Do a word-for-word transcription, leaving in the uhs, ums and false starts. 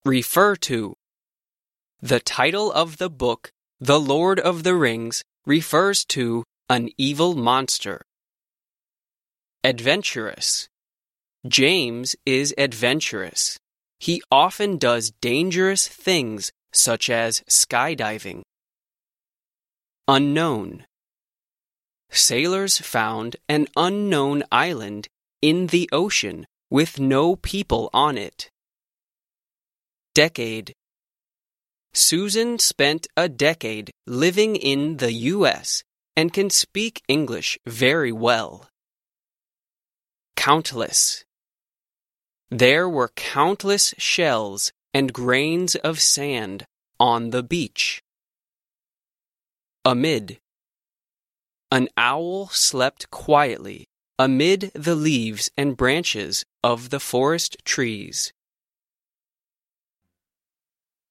Refer to. The title of the book, The Lord of the Rings, refers to an evil monster. Adventurous. James is adventurous. He often does dangerous things such as skydiving. Unknown. Sailors found an unknown island in the ocean with no people on it. Decade. Susan spent a decade living in the U S and can speak English very well. Countless. There were countless shells and grains of sand on the beach. Amid. An owl slept quietly amid the leaves and branches of the forest trees.